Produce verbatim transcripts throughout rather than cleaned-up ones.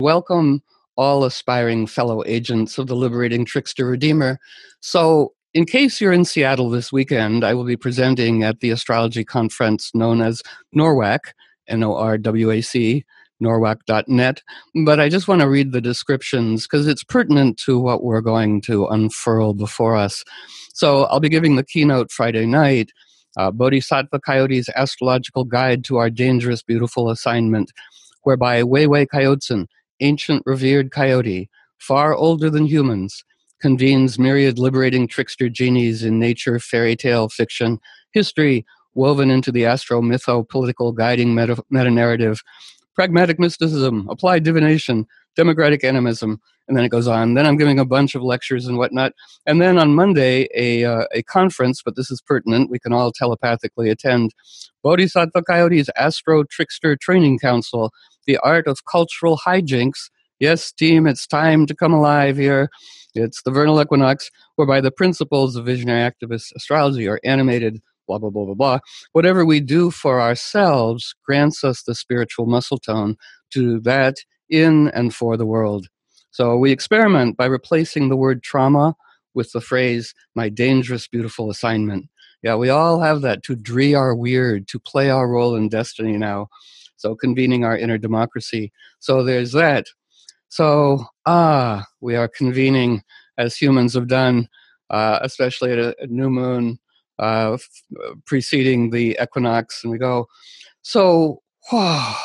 Welcome, all aspiring fellow agents of the liberating trickster redeemer. So, in case you're in Seattle this weekend, I will be presenting at the astrology conference known as NORWAC, N O R W A C, norwac dot net. But I just want to read the descriptions because it's pertinent to what we're going to unfurl before us. So, I'll be giving the keynote Friday night. Uh, Bodhisattva Coyote's astrological guide to our dangerous, beautiful assignment, whereby Weiwei Coyotesan, ancient revered coyote, far older than humans, convenes myriad liberating trickster genies in nature, fairy tale, fiction, history, woven into the astro-mytho-political guiding meta- meta-narrative, pragmatic mysticism, applied divination, democratic animism, and then it goes on. Then I'm giving a bunch of lectures and whatnot. And then on Monday, a uh, a conference, but this is pertinent, we can all telepathically attend, Bodhisattva Coyote's Astro Trickster Training Council, the art of cultural hijinks. Yes, team, it's time to come alive here. It's the vernal equinox, whereby the principles of visionary activist astrology are animated, blah, blah, blah, blah, blah. Whatever we do for ourselves grants us the spiritual muscle tone to do that in and for the world. So we experiment by replacing the word trauma with the phrase, my dangerous, beautiful assignment. Yeah, we all have that, to dree our weird, to play our role in destiny now. So convening our inner democracy. So there's that. So, ah, we are convening as humans have done, uh, especially at a, a new moon uh, f- preceding the equinox. And we go, so, whew,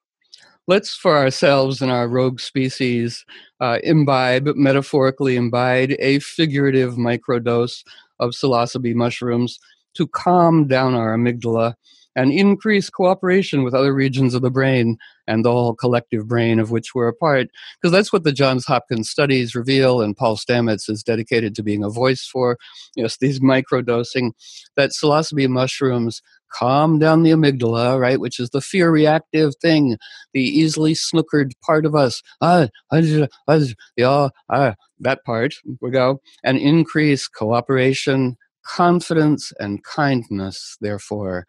let's for ourselves and our rogue species uh, imbibe, metaphorically imbibe, a figurative microdose of psilocybe mushrooms to calm down our amygdala and increase cooperation with other regions of the brain and the whole collective brain of which we're a part. Because that's what the Johns Hopkins studies reveal, and Paul Stamets is dedicated to being a voice for, yes, these microdosing, that psilocybe mushrooms calm down the amygdala, right, which is the fear-reactive thing, the easily snookered part of us. Ah, ah, ah, yeah, ah, that part, we go. And increase cooperation, confidence, and kindness, therefore.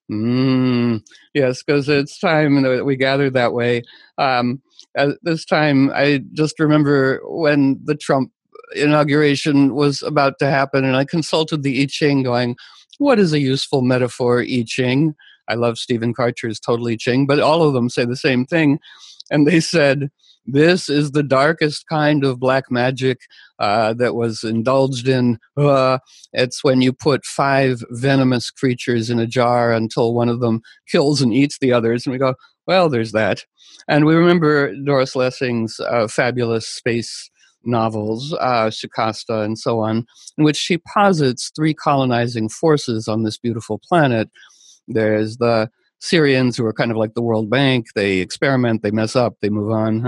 Mm, yes, because it's time that we gather that way. Um, at this time, I just remember when the Trump inauguration was about to happen, and I consulted the I Ching going, what is a useful metaphor, I Ching? I love Stephen Karcher's Total I Ching, but all of them say the same thing. And they said, this is the darkest kind of black magic uh, that was indulged in. Uh, it's when you put five venomous creatures in a jar until one of them kills and eats the others. And we go, well, there's that. And we remember Doris Lessing's uh, fabulous space novels, uh, Shikasta and so on, in which she posits three colonizing forces on this beautiful planet. There's the Syrians, who are kind of like the World Bank. They experiment, they mess up, they move on.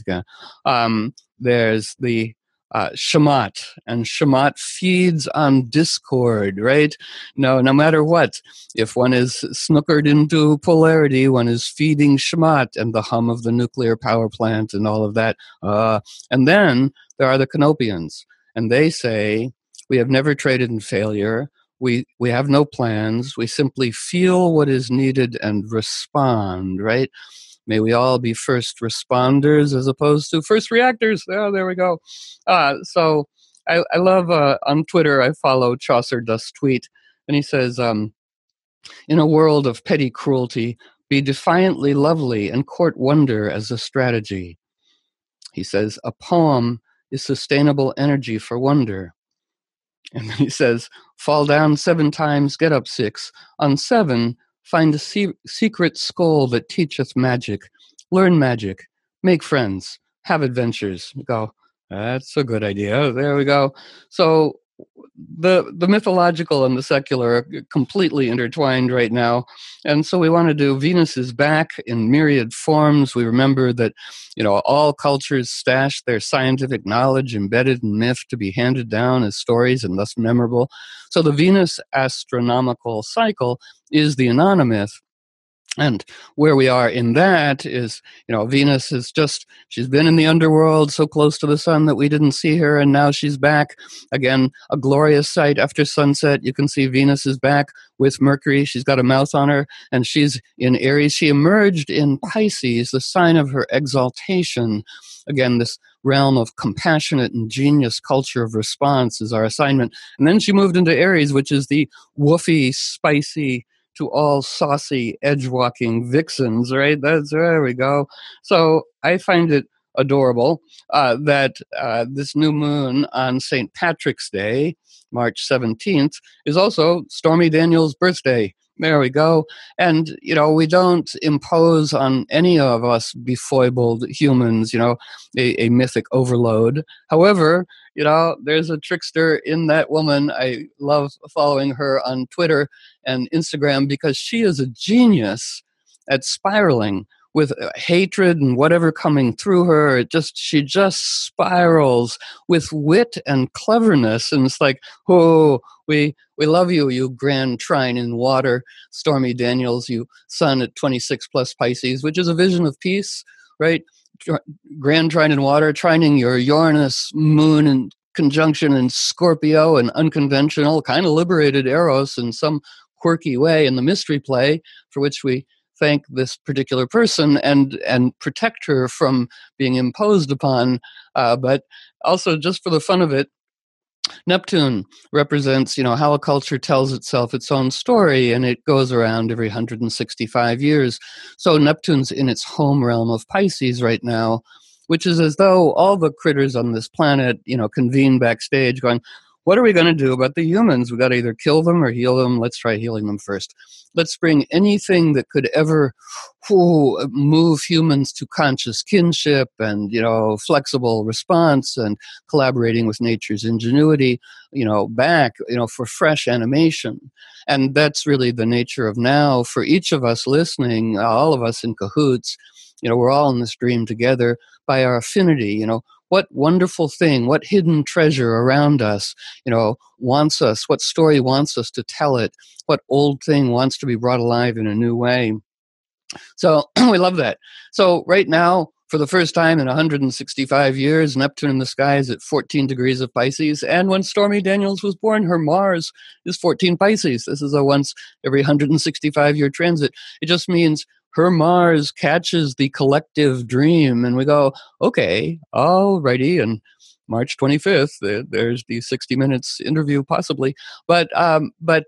Um, there's the uh, Shamat, and Shamat feeds on discord, right? No, no matter what, if one is snookered into polarity, one is feeding Shamat and the hum of the nuclear power plant and all of that. Uh, and then there are the Canopians, and they say, we have never traded in failure. We we have no plans. We simply feel what is needed and respond, right? May we all be first responders as opposed to first reactors. Oh, there we go. Uh, so I, I love, uh, on Twitter, I follow Chaucer Does Tweet, and he says, um, in a world of petty cruelty, be defiantly lovely and court wonder as a strategy. He says, a poem is sustainable energy for wonder. And then he says, fall down seven times, get up six. On seven, find a se- secret skull that teacheth magic. Learn magic. Make friends. Have adventures. You go, that's a good idea. There we go. So the the mythological and the secular are completely intertwined right now. And so we want to do Venus is back in myriad forms. We remember that, you know, all cultures stash their scientific knowledge embedded in myth to be handed down as stories and thus memorable. So the Venus astronomical cycle is the Anonymith. And where we are in that is, you know, Venus is just, she's been in the underworld so close to the sun that we didn't see her, and now she's back. Again, a glorious sight after sunset. You can see Venus is back with Mercury. She's got a mouth on her, and she's in Aries. She emerged in Pisces, the sign of her exaltation. Again, this realm of compassionate and genius culture of response is our assignment. And then she moved into Aries, which is the woofy, spicy, to all saucy, edge-walking vixens, right? That's, there we go. So I find it adorable uh, that uh, this new moon on Saint Patrick's Day, March seventeenth, is also Stormy Daniels' birthday. There we go. And, you know, we don't impose on any of us befoibled humans, you know, a, a mythic overload. However, you know, there's a trickster in that woman. I love following her on Twitter and Instagram because she is a genius at spiraling with hatred and whatever coming through her. It just, she just spirals with wit and cleverness. And it's like, oh, we, we love you, you grand trine in water, Stormy Daniels, you sun at twenty-six plus Pisces, which is a vision of peace, right? Grand trine in water, trining your Uranus moon in conjunction in Scorpio, and unconventional, kind of liberated Eros in some quirky way in the mystery play, for which we thank this particular person and and protect her from being imposed upon. Uh, but also, just for the fun of it, Neptune represents, you know, how a culture tells itself its own story, and it goes around every one hundred sixty-five years. So Neptune's in its home realm of Pisces right now, which is as though all the critters on this planet, you know, convene backstage going, what are we going to do about the humans? We got to either kill them or heal them. Let's try healing them first. Let's bring anything that could ever whew, move humans to conscious kinship and, you know, flexible response and collaborating with nature's ingenuity, you know, back, you know, for fresh animation. And that's really the nature of now for each of us listening, all of us in cahoots. You know, we're all in this dream together by our affinity, you know. What wonderful thing, what hidden treasure around us, you know, wants us, what story wants us to tell it, what old thing wants to be brought alive in a new way. So we love that. So right now, for the first time in one hundred sixty-five years, Neptune in the sky is at fourteen degrees of Pisces. And when Stormy Daniels was born, her Mars is fourteen Pisces. This is a once every one hundred sixty-five year transit. It just means her Mars catches the collective dream, and we go, okay, all righty, and March twenty-fifth, there, there's the sixty minutes interview possibly. But um, but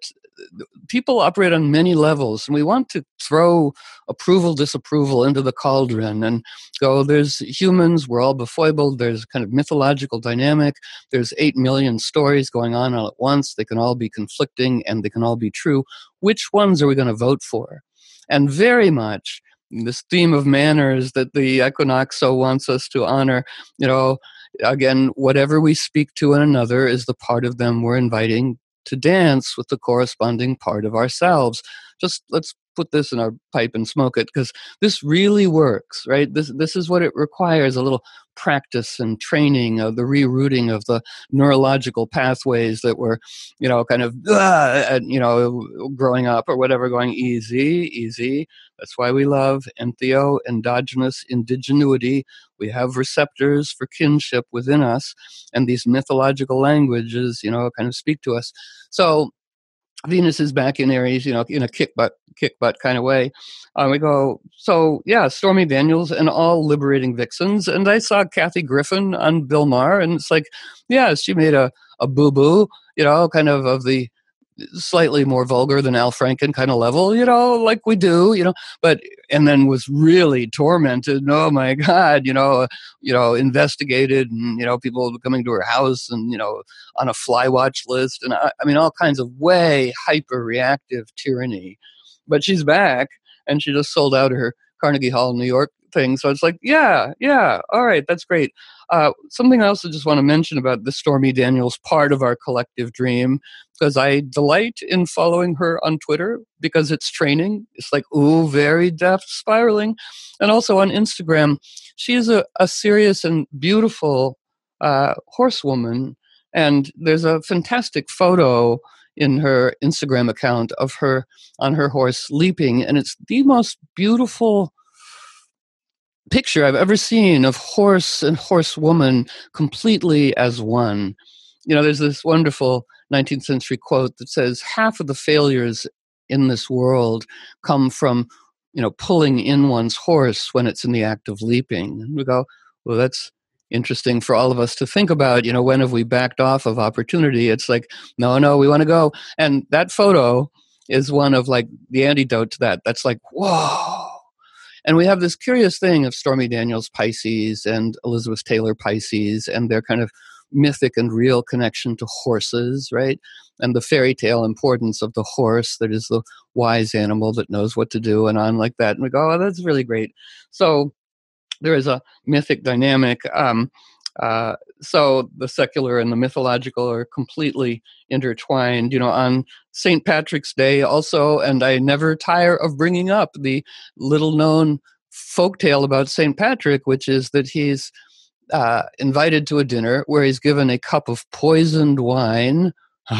people operate on many levels, and we want to throw approval, disapproval into the cauldron and go, there's humans, we're all befoibled, there's kind of mythological dynamic, there's eight million stories going on all at once, they can all be conflicting, and they can all be true. Which ones are we going to vote for? And very much this theme of manners that the equinox so wants us to honor, you know, again, whatever we speak to one another is the part of them we're inviting to dance with the corresponding part of ourselves. Just let's put this in our pipe and smoke it, because this really works, right? This this is what it requires, a little practice and training of the rerouting of the neurological pathways that were, you know, kind of, uh, you know, growing up or whatever, going easy, easy. That's why we love entheo, endogenous indigenuity. We have receptors for kinship within us, and these mythological languages, you know, kind of speak to us. So Venus is back in Aries, you know, in a kick butt, kick butt kind of way. Uh, we go, so yeah, Stormy Daniels and all liberating vixens. And I saw Kathy Griffin on Bill Maher, and it's like, yeah, she made a, a boo-boo, you know, kind of of the slightly more vulgar than Al Franken kind of level, you know, like we do, you know, but, and then was really tormented. Oh my God, you know, uh, you know, investigated, and, you know, people coming to her house and, you know, on a fly watch list. And I, I mean, all kinds of way hyper reactive tyranny, but she's back, and she just sold out her Carnegie Hall, New York thing. So it's like, yeah, yeah. All right. That's great. Uh, something else I just want to mention about the Stormy Daniels part of our collective dream, because I delight in following her on Twitter because it's training. It's like, ooh, very deft spiraling. And also on Instagram, she is a, a serious and beautiful uh, horsewoman. And there's a fantastic photo in her Instagram account of her on her horse leaping, and it's the most beautiful picture I've ever seen of horse and horsewoman completely as one. You know, there's this wonderful nineteenth century quote that says, half of the failures in this world come from, you know, pulling in one's horse when it's in the act of leaping. And we go, well, that's interesting for all of us to think about. You know, when have we backed off of opportunity? It's like, no, no, we want to go. And that photo is one of like the antidote to that. That's like, whoa. And we have this curious thing of Stormy Daniels Pisces and Elizabeth Taylor Pisces and their kind of mythic and real connection to horses, right? And the fairy tale importance of the horse that is the wise animal that knows what to do and on like that. And we go, oh, that's really great. So there is a mythic dynamic. Um, uh, so the secular and the mythological are completely intertwined. You know, on Saint Patrick's Day also, and I never tire of bringing up the little-known folktale about Saint Patrick, which is that he's uh, invited to a dinner where he's given a cup of poisoned wine.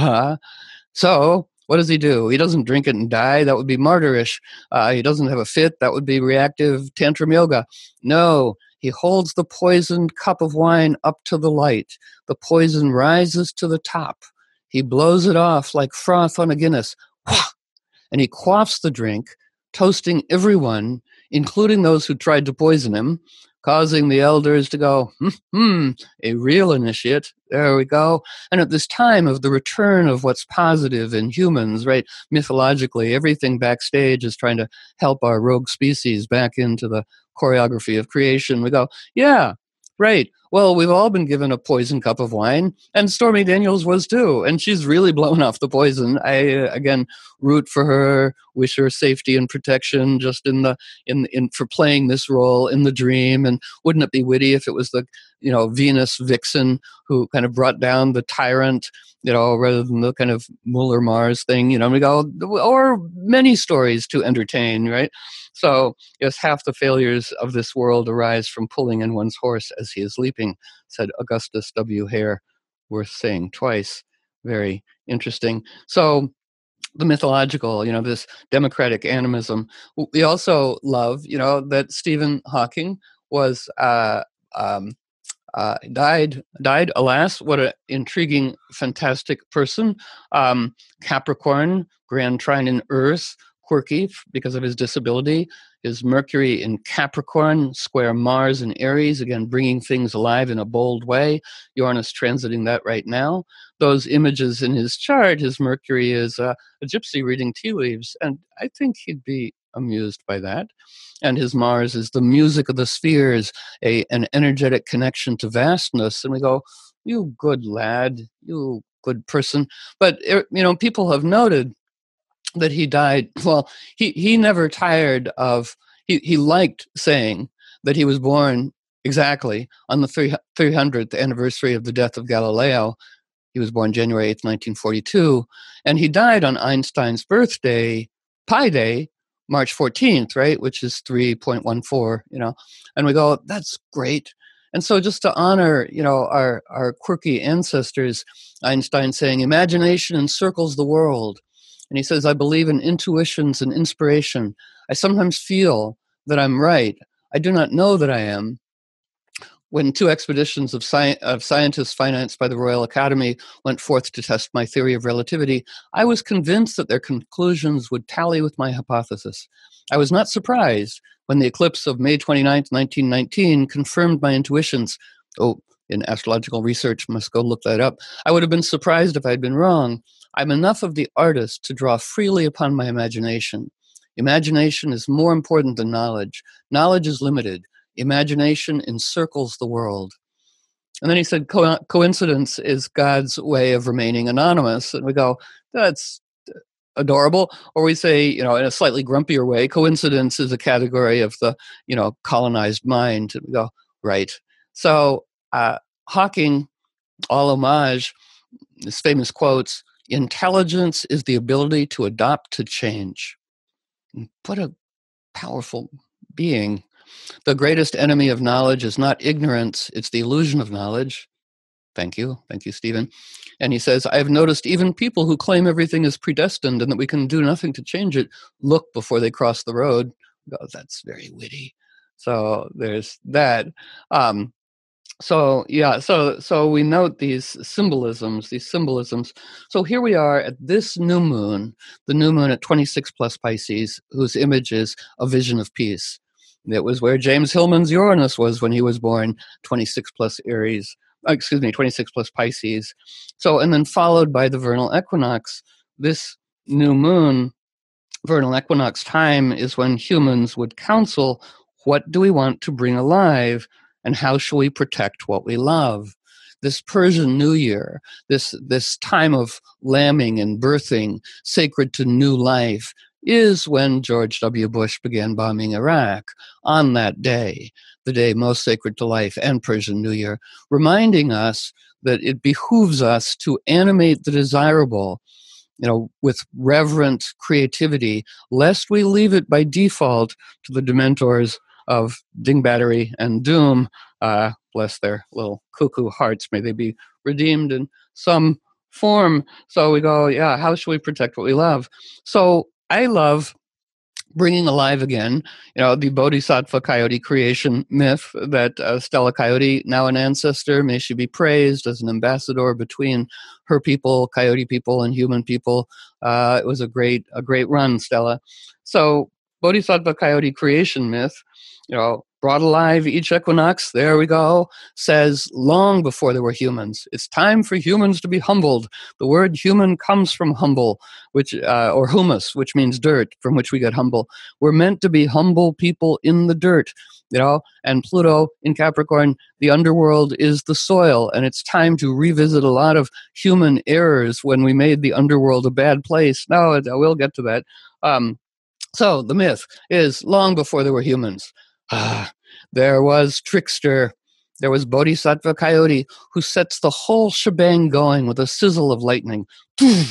So what does he do? He doesn't drink it and die. That would be martyrish. Uh, he doesn't have a fit. That would be reactive tantrum yoga. No, he holds the poisoned cup of wine up to the light. The poison rises to the top. He blows it off like froth on a Guinness. And he quaffs the drink, toasting everyone, including those who tried to poison him, causing the elders to go, hmm, hmm, a real initiate. There we go. And at this time of the return of what's positive in humans, right, mythologically, everything backstage is trying to help our rogue species back into the choreography of creation. We go, yeah, right. Well, we've all been given a poison cup of wine, and Stormy Daniels was too, and she's really blown off the poison. I, uh, again, root for her, wish her safety and protection just in the in in for playing this role in the dream. And wouldn't it be witty if it was the, you know, Venus vixen who kind of brought down the tyrant, you know, rather than the kind of Muller Mars thing, you know, we go, or many stories to entertain, right? So, yes, half the failures of this world arise from pulling in one's horse as he is leaping, said Augustus W. Hare, worth saying twice. Very interesting. So, the mythological, you know, this democratic animism. We also love, you know, that Stephen Hawking was uh, um, uh, died. Died, alas, what an intriguing, fantastic person. Um, Capricorn, grand trine in Earth, quirky because of his disability. His Mercury in Capricorn, square Mars in Aries, again, bringing things alive in a bold way. Uranus transiting that right now. Those images in his chart, his Mercury is uh, a gypsy reading tea leaves, and I think he'd be amused by that. And his Mars is the music of the spheres, a an energetic connection to vastness. And we go, you good lad, you good person. But, you know, people have noted that he died, well, he, he never tired of, he, he liked saying that he was born exactly on the three hundredth anniversary of the death of Galileo. He was born January eighth, nineteen forty-two, and he died on Einstein's birthday, Pi Day, March fourteenth, right, which is three point one four, you know, and we go, that's great. And so just to honor, you know, our, our quirky ancestors, Einstein saying, imagination encircles the world. And he says, I believe in intuitions and inspiration. I sometimes feel that I'm right. I do not know that I am. When two expeditions of, sci- of scientists financed by the Royal Academy went forth to test my theory of relativity, I was convinced that their conclusions would tally with my hypothesis. I was not surprised when the eclipse of May twenty-ninth, nineteen nineteen confirmed my intuitions. Oh, in astrological research, must go look that up. I would have been surprised if I'd been wrong. I'm enough of the artist to draw freely upon my imagination. Imagination is more important than knowledge. Knowledge is limited. Imagination encircles the world. And then he said, Co- coincidence is God's way of remaining anonymous. And we go, that's adorable. Or we say, you know, in a slightly grumpier way, coincidence is a category of the, you know, colonized mind. And we go, right. So uh, Hawking, all homage, his famous quotes, intelligence is the ability to adapt to change. What a powerful being. The greatest enemy of knowledge is not ignorance, it's the illusion of knowledge. Thank you. Thank you, Stephen. And he says, I've noticed even people who claim everything is predestined and that we can do nothing to change it look before they cross the road. Oh, that's very witty. So there's that. Um, so yeah, so so we note these symbolisms, these symbolisms. So here we are at this new moon, the new moon at twenty-six plus Pisces, whose image is a vision of peace. It was where James Hillman's Uranus was when he was born, twenty-six plus Aries, excuse me, twenty-six plus Pisces. So, and then followed by the vernal equinox. This new moon, vernal equinox time, is when humans would counsel, what do we want to bring alive, and how shall we protect what we love? This Persian New Year, this, this time of lambing and birthing, sacred to new life, is when George W. Bush began bombing Iraq on that day, the day most sacred to life and Persian New Year, reminding us that it behooves us to animate the desirable, you know, with reverent creativity, lest we leave it by default to the dementors of Dingbattery and Doom. Uh, bless their little cuckoo hearts. May they be redeemed in some form. So we go, yeah, how should we protect what we love? So I love bringing alive again, you know, the Bodhisattva Coyote creation myth that uh, Stella Coyote, now an ancestor, may she be praised as an ambassador between her people, Coyote people, and human people. Uh, it was a great, a great run, Stella. So Bodhisattva Coyote creation myth, you know, brought alive each equinox, there we go, says long before there were humans, it's time for humans to be humbled. The word human comes from humble, which uh, or humus, which means dirt, from which we get humble. We're meant to be humble people in the dirt, you know, and Pluto in Capricorn, the underworld is the soil, and it's time to revisit a lot of human errors when we made the underworld a bad place. No, we'll get to that. Um, so the myth is long before there were humans. Ah, there was Trickster, there was Bodhisattva Coyote, who sets the whole shebang going with a sizzle of lightning. And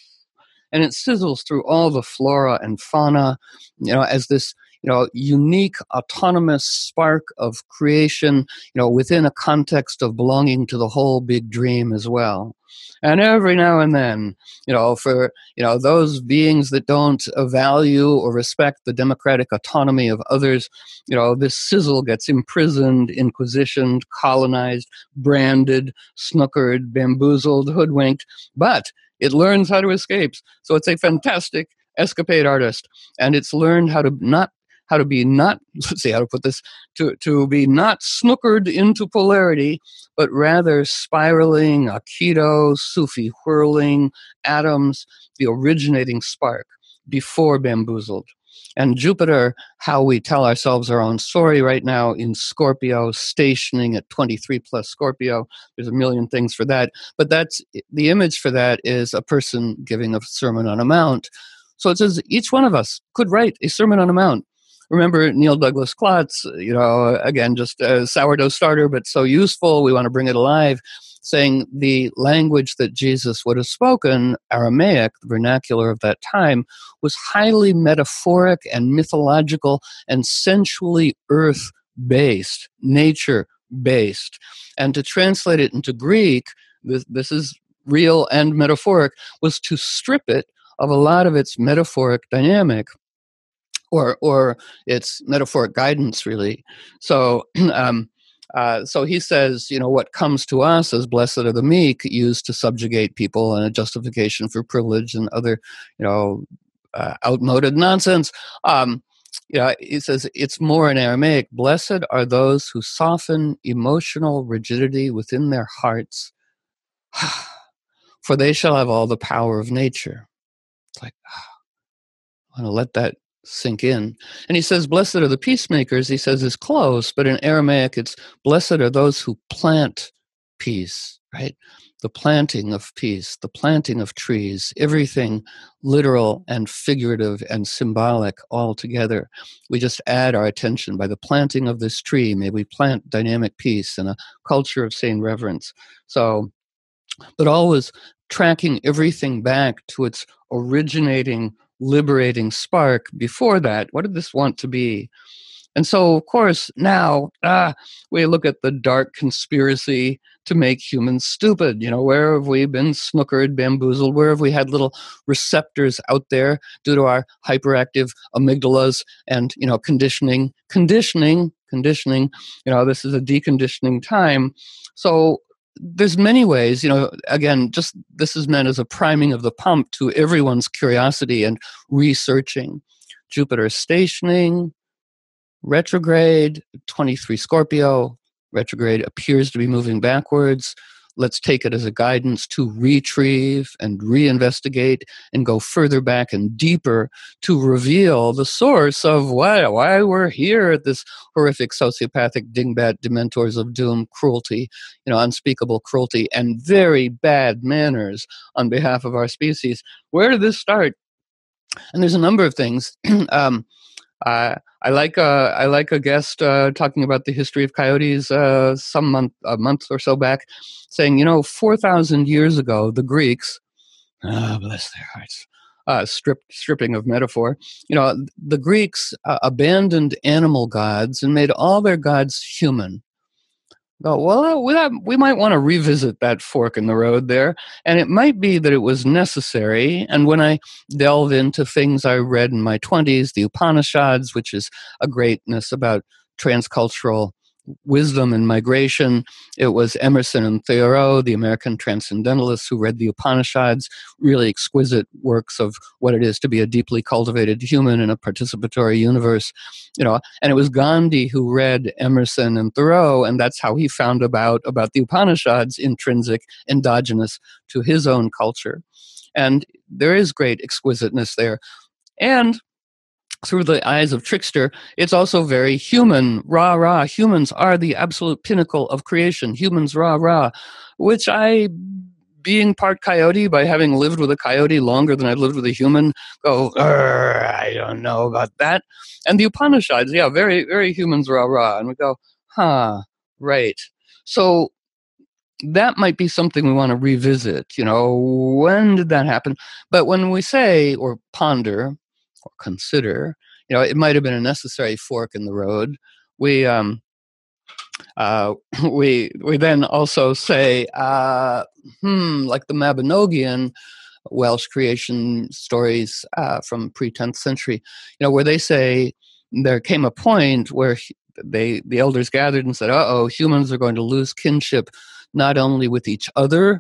it sizzles through all the flora and fauna, you know, as this, you know, unique, autonomous spark of creation, you know, within a context of belonging to the whole big dream as well. And every now and then, you know, for, you know, those beings that don't value or respect the democratic autonomy of others, you know, this sizzle gets imprisoned, inquisitioned, colonized, branded, snookered, bamboozled, hoodwinked, but it learns how to escape. So it's a fantastic escapade artist, and it's learned how to not how to be not, let's see how to put this, to, to be not snookered into polarity, but rather spiraling, Aikido, Sufi whirling, atoms, the originating spark, before bamboozled. And Jupiter, how we tell ourselves our own story right now in Scorpio, stationing at twenty-three plus Scorpio. There's a million things for that. But that's the image for that is a person giving a Sermon on a Mount. So it says each one of us could write a Sermon on a Mount. Remember Neil Douglas Klotz, you know, again, just a sourdough starter, but so useful. We want to bring it alive, saying the language that Jesus would have spoken, Aramaic, the vernacular of that time, was highly metaphoric and mythological and sensually earth-based, nature-based. And to translate it into Greek, this, this is real and metaphoric, was to strip it of a lot of its metaphoric dynamic, or or its metaphoric guidance, really. So um, uh, so he says, you know, what comes to us as blessed are the meek, used to subjugate people and a justification for privilege and other, you know, uh, outmoded nonsense. Um, you know, he says it's more in Aramaic, blessed are those who soften emotional rigidity within their hearts, for they shall have all the power of nature. It's like, I want to let that sink in. And he says, blessed are the peacemakers, he says, is close, but in Aramaic it's blessed are those who plant peace, right? The planting of peace, the planting of trees, everything literal and figurative and symbolic all together. We just add our attention by the planting of this tree. May we plant dynamic peace and a culture of sane reverence. So, but always tracking everything back to its originating liberating spark before that. What did this want to be? And so, of course, now ah, we look at the dark conspiracy to make humans stupid. You know, where have we been snookered, bamboozled? Where have we had little receptors out there due to our hyperactive amygdalas and, you know, conditioning, conditioning, conditioning? You know, this is a deconditioning time. So there's many ways, you know, again, just this is meant as a priming of the pump to everyone's curiosity and researching. Jupiter stationing, retrograde, twenty-three Scorpio, retrograde appears to be moving backwards. Let's take it as a guidance to retrieve and reinvestigate and go further back and deeper to reveal the source of why, why we're here at this horrific sociopathic dingbat dementors of doom, cruelty, you know, unspeakable cruelty and very bad manners on behalf of our species. Where did this start? And there's a number of things. um, Uh, I like uh, I like a guest uh, talking about the history of coyotes uh, some month a month or so back, saying, you know, four thousand years ago, the Greeks, ah, bless their hearts, uh, strip, stripping of metaphor, you know, the Greeks uh, abandoned animal gods and made all their gods human. Oh, well, we, have, we might want to revisit that fork in the road there. And it might be that it was necessary. And when I delve into things I read in my twenties, the Upanishads, which is a greatness about transcultural wisdom and migration, it was Emerson and Thoreau, the American transcendentalists who read the Upanishads, really exquisite works of what it is to be a deeply cultivated human in a participatory universe, you know. And it was Gandhi who read Emerson and Thoreau, and that's how he found about about the Upanishads, intrinsic, endogenous to his own culture. And there is great exquisiteness there. And through the eyes of Trickster, it's also very human. Rah, rah. Humans are the absolute pinnacle of creation. Humans, rah, rah. Which I, being part coyote, by having lived with a coyote longer than I've lived with a human, go, I don't know about that. And the Upanishads, yeah, very, very humans, rah, rah. And we go, huh, right. So that might be something we want to revisit. You know, when did that happen? But when we say, or ponder, or consider, you know, it might have been a necessary fork in the road. We um, uh, we we then also say, uh, hmm, like the Mabinogion Welsh creation stories uh, from pre-tenth century, you know, where they say there came a point where they the elders gathered and said, "Uh-oh, humans are going to lose kinship not only with each other,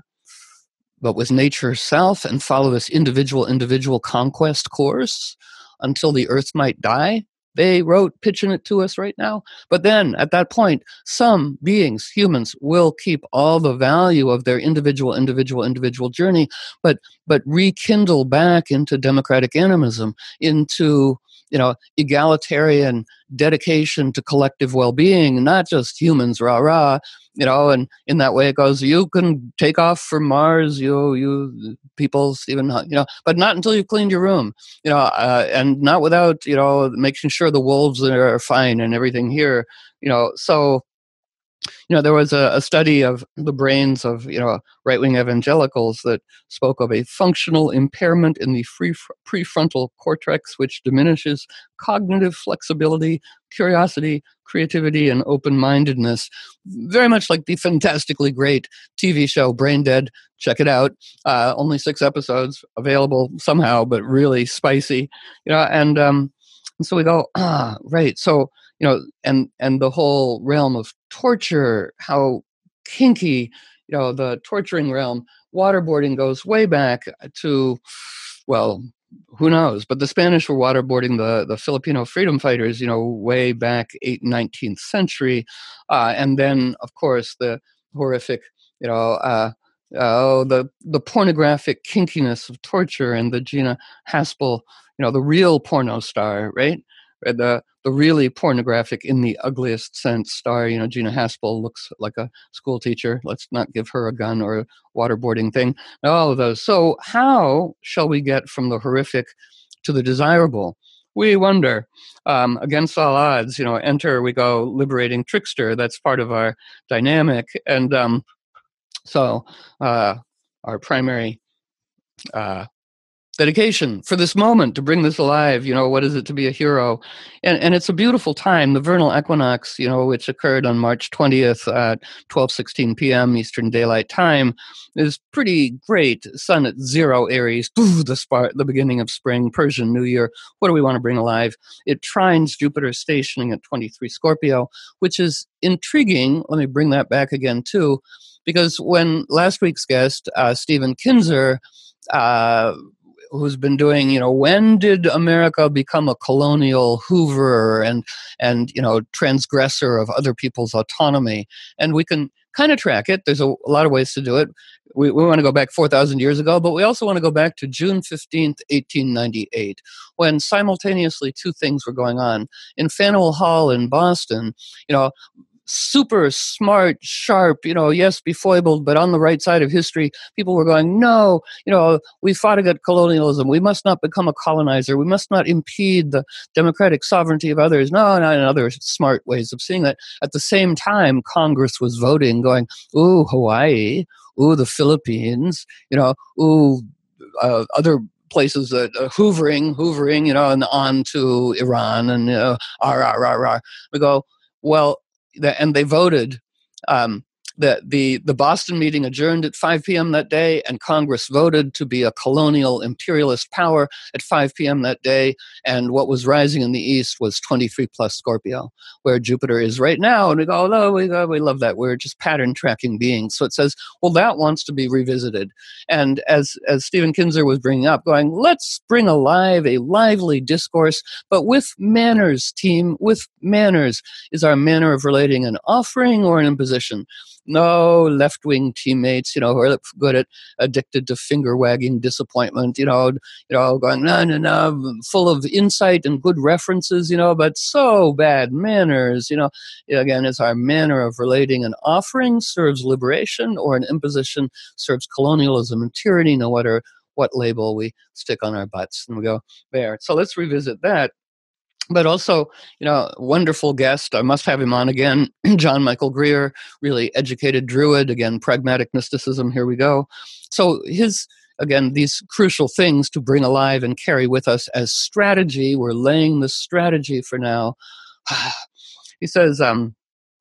but with nature herself, and follow this individual individual conquest course until the earth might die." They wrote, pitching it to us right now. But then, at that point, some beings, humans, will keep all the value of their individual, individual, individual journey, but but rekindle back into democratic animism, into, you know, egalitarian dedication to collective well-being, not just humans, rah rah. You know, and in that way it goes, you can take off for Mars, you, you people, even, you know, but not until you've cleaned your room, you know, uh, and not without, you know, making sure the wolves are fine and everything here, you know. So, you know, there was a, a study of the brains of, you know, right-wing evangelicals that spoke of a functional impairment in the free prefrontal cortex, which diminishes cognitive flexibility, curiosity, creativity, and open-mindedness. Very much like the fantastically great T V show Brain Dead. Check it out. Uh, only six episodes available somehow, but really spicy. You know, and um, and so we go, ah, right. So, you know, and and the whole realm of torture, how kinky, you know, the torturing realm. Waterboarding goes way back to, well, who knows? But the Spanish were waterboarding the, the Filipino freedom fighters, you know, way back eighth, nineteenth century. Uh, and then, of course, the horrific, you know, uh, oh, the, the pornographic kinkiness of torture, and the Gina Haspel, you know, the real porno star, right? The the really pornographic, in the ugliest sense, star. You know, Gina Haspel looks like a school teacher. Let's not give her a gun or a waterboarding thing. All of those. So how shall we get from the horrific to the desirable? We wonder. Um, against all odds, you know, enter, we go, liberating Trickster. That's part of our dynamic. And um, so uh, our primary uh, dedication for this moment to bring this alive. You know, what is it to be a hero? And and it's a beautiful time. The vernal equinox, you know, which occurred on March twentieth at twelve sixteen p.m. Eastern Daylight Time, is pretty great. Sun at zero Aries, boo, the spark, the beginning of spring, Persian New Year. What do we want to bring alive? It trines Jupiter stationing at twenty-three Scorpio, which is intriguing. Let me bring that back again too, because when last week's guest, uh, Stephen Kinzer, uh, who's been doing, you know, when did America become a colonial Hoover and, and you know, transgressor of other people's autonomy? And we can kind of track it. There's a, a lot of ways to do it. We, we want to go back four thousand years ago, but we also want to go back to June fifteenth, eighteen ninety-eight, when simultaneously two things were going on. In Faneuil Hall in Boston, you know, super smart, sharp, you know, yes, befoibled, but on the right side of history, people were going, no, you know, we fought against colonialism. We must not become a colonizer. We must not impede the democratic sovereignty of others. No, no, and other smart ways of seeing that. At the same time, Congress was voting, going, ooh, Hawaii, ooh, the Philippines, you know, ooh, uh, other places that uh, hoovering, hoovering, you know, and on to Iran and, you know, rah, rah, rah, rah. We go, well, the, and they voted. Um, the, the, the Boston meeting adjourned at five p.m. that day, and Congress voted to be a colonial imperialist power at five p.m. that day. And what was rising in the east was twenty-three plus Scorpio, where Jupiter is right now. And we go, oh, we, go, we love that. We're just pattern tracking beings. So it says, well, that wants to be revisited. And as, as Stephen Kinzer was bringing up, going, let's bring alive a lively discourse, but with manners, team, with manners. Is our manner of relating an offering or an imposition? No left-wing teammates, you know, who are good at addicted to finger-wagging disappointment, you know, you know, going, no, no, no, full of insight and good references, you know, but so bad manners, you know. Again, is our manner of relating an offering serves liberation, or an imposition serves colonialism and tyranny, no matter what label we stick on our butts. And we go there. So let's revisit that. But also, you know, wonderful guest. I must have him on again. John Michael Greer, really educated Druid. Again, pragmatic mysticism. Here we go. So his, again, these crucial things to bring alive and carry with us as strategy. We're laying the strategy for now. He says, um,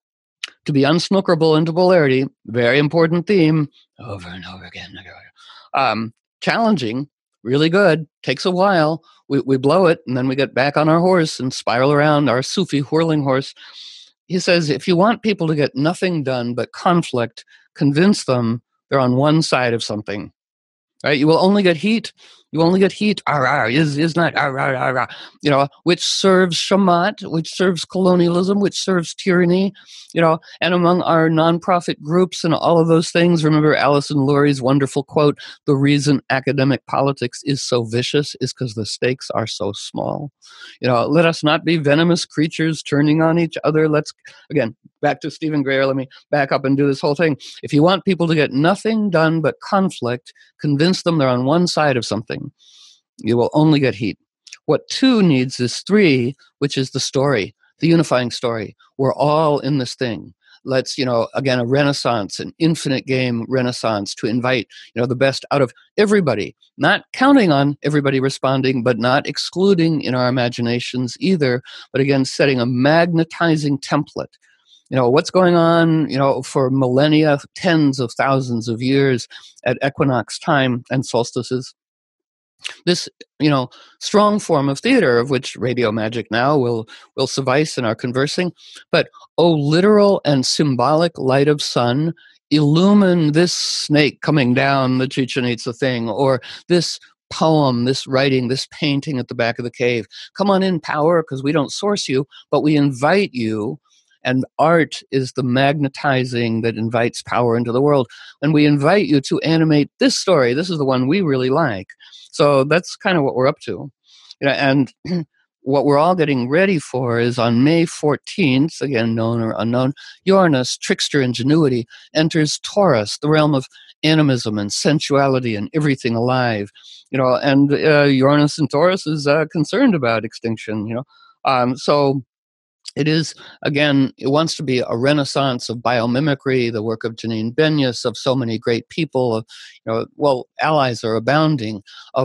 to be unsnookerable into polarity, very important theme, over and over again. Um, challenging, really good, takes a while. We, we blow it, and then we get back on our horse and spiral around, our Sufi whirling horse. He says, if you want people to get nothing done but conflict, convince them they're on one side of something. Right? You will only get heat. You only get heat. Ar, ar, is, is not, ar, ar, ar, ar, you know, which serves shamat, which serves colonialism, which serves tyranny, you know, and among our nonprofit groups and all of those things, remember Alison Lurie's wonderful quote, the reason academic politics is so vicious is because the stakes are so small. You know, let us not be venomous creatures turning on each other. Let's, again, back to Stephen Greer, let me back up and do this whole thing. If you want people to get nothing done but conflict, convince them they're on one side of something. You will only get heat. What two needs is three, which is the story, the unifying story. We're all in this thing. Let's, you know, again, a renaissance, an infinite game renaissance to invite, you know, the best out of everybody, not counting on everybody responding, but not excluding in our imaginations either, but again, setting a magnetizing template. You know, what's going on, you know, for millennia, tens of thousands of years at equinox time and solstices. This, you know, strong form of theater, of which radio magic now will, will suffice in our conversing. But, oh, literal and symbolic light of sun, illumine this snake coming down the Chichen Itza thing, or this poem, this writing, this painting at the back of the cave. Come on in, power, because we don't source you, but we invite you. And art is the magnetizing that invites power into the world. And we invite you to animate this story. This is the one we really like. So that's kind of what we're up to. You know, and what we're all getting ready for is on May fourteenth, again, known or unknown, Uranus, trickster ingenuity, enters Taurus, the realm of animism and sensuality and everything alive. You know, and uh, Uranus in Taurus is uh, concerned about extinction, you know. Um, so it is, again, it wants to be a renaissance of biomimicry, the work of Janine Benyus, of so many great people, of, you know, well, allies are abounding, of,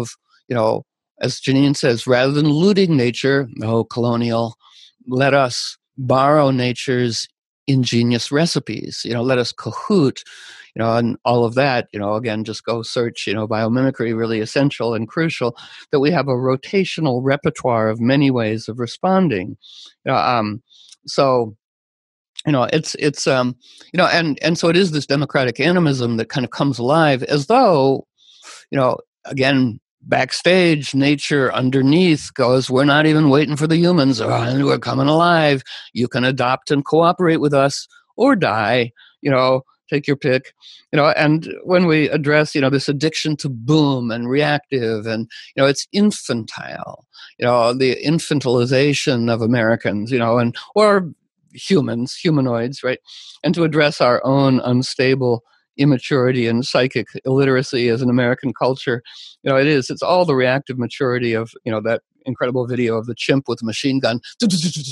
you know, as Janine says, rather than looting nature, oh, colonial, let us borrow nature's ingenious recipes. You know, let us cahoot, you know, and all of that. You know, again, just go search. You know, biomimicry really essential and crucial that we have a rotational repertoire of many ways of responding. You know, um, so. You know, it's it's um, you know, and and so it is this democratic animism that kind of comes alive, as though, you know, again, backstage, nature underneath goes, we're not even waiting for the humans. Oh, we're coming alive. You can adopt and cooperate with us or die, you know, take your pick. You know, and when we address, you know, this addiction to boom and reactive and, you know, it's infantile, you know, the infantilization of Americans, you know, and, or humans, humanoids, right? And to address our own unstable immaturity and psychic illiteracy as an American culture, you know, it is. It's all the reactive maturity of, you know, that incredible video of the chimp with the machine gun. You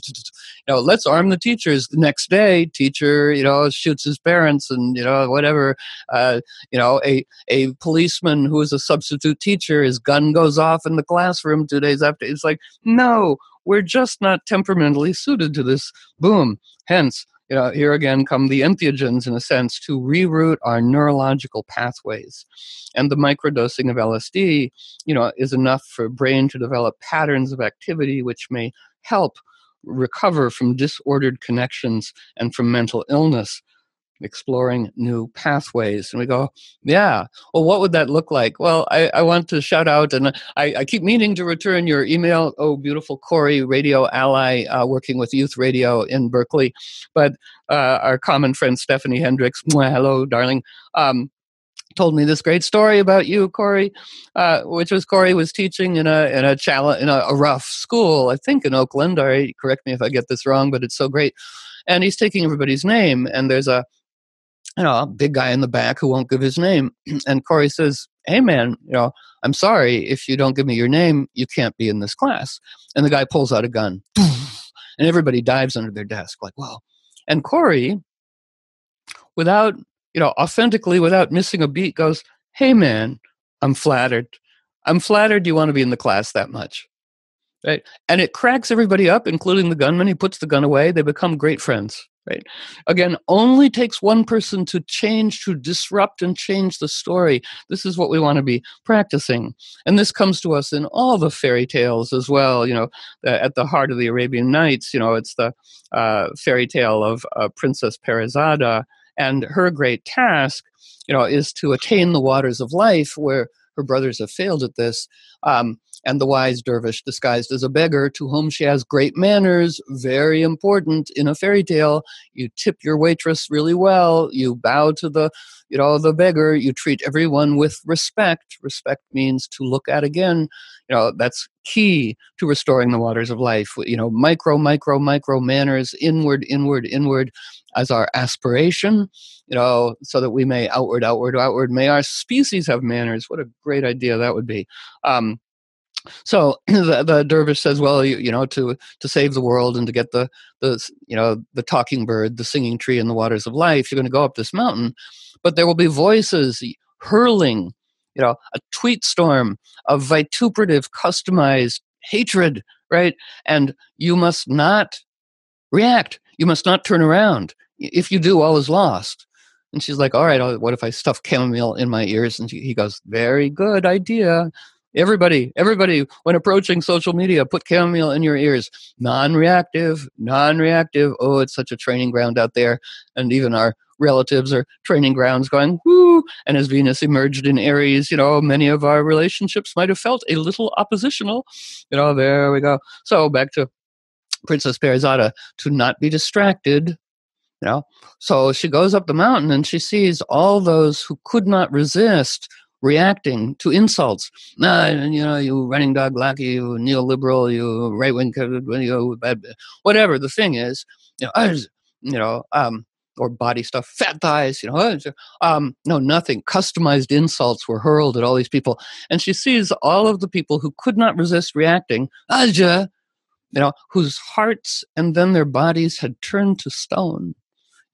know, let's arm the teachers. The next day, teacher, you know, shoots his parents and, you know, whatever. Uh, you know, a, a policeman who is a substitute teacher, his gun goes off in the classroom two days after. It's like, no, we're just not temperamentally suited to this boom. Hence, you know, here again come the entheogens, in a sense, to reroute our neurological pathways. And the microdosing of L S D, you know, is enough for brain to develop patterns of activity which may help recover from disordered connections and from mental illness, exploring new pathways. And we go, yeah, well, what would that look like? Well, I, I want to shout out, and I, I keep meaning to return your email. Oh, beautiful Corey, radio ally, uh, working with youth radio in Berkeley. But uh, our common friend, Stephanie Hendricks, mwah, hello, darling, um, told me this great story about you, Corey, uh, which was Corey was teaching in a in a challenge in a, a rough school, I think in Oakland. All right, correct me if I get this wrong, but it's so great. And he's taking everybody's name, and there's a you know, a big guy in the back who won't give his name. And Corey says, hey, man, you know, I'm sorry, if you don't give me your name, you can't be in this class. And the guy pulls out a gun. And everybody dives under their desk like, whoa. And Corey, without, you know, authentically, without missing a beat, goes, hey, man, I'm flattered. I'm flattered you want to be in the class that much. Right? And it cracks everybody up, including the gunman. He puts the gun away. They become great friends. Right? Again, only takes one person to change, to disrupt and change the story. This is what we want to be practicing. And this comes to us in all the fairy tales as well. You know, at the heart of the Arabian Nights, you know, it's the uh, fairy tale of uh, Princess Parizada. And her great task, you know, is to attain the waters of life where her brothers have failed at this. Um, and the wise dervish disguised as a beggar to whom she has great manners, very important in a fairy tale. You tip your waitress really well. You bow to the, you know, the beggar. You treat everyone with respect. Respect means to look at again. You know, that's key to restoring the waters of life. You know, micro, micro, micro manners, inward, inward, inward as our aspiration, you know, so that we may outward, outward, outward. May our species have manners. What a great idea that would be. Um, So the, the dervish says, well, you, you know, to to save the world and to get the, the, you know, the talking bird, the singing tree in the waters of life, you're going to go up this mountain. But there will be voices hurling, you know, a tweet storm of vituperative, customized hatred, right? And you must not react. You must not turn around. If you do, all is lost. And she's like, all right, what if I stuff chamomile in my ears? And she, he goes, very good idea. Everybody, everybody, when approaching social media, put chamomile in your ears. Non-reactive, non-reactive. Oh, it's such a training ground out there. And even our relatives are training grounds going, whoo. And as Venus emerged in Aries, you know, many of our relationships might have felt a little oppositional. You know, there we go. So back to Princess Parizada, to not be distracted. You know, so she goes up the mountain and she sees all those who could not resist reacting to insults. Nah, you know, you running dog lackey, you neoliberal, you right wing, you bad, whatever the thing is. You know, I was, you know, um, or body stuff, fat thighs. You know, um, no, nothing. Customized insults were hurled at all these people, and she sees all of the people who could not resist reacting. Aja, you know, whose hearts and then their bodies had turned to stone.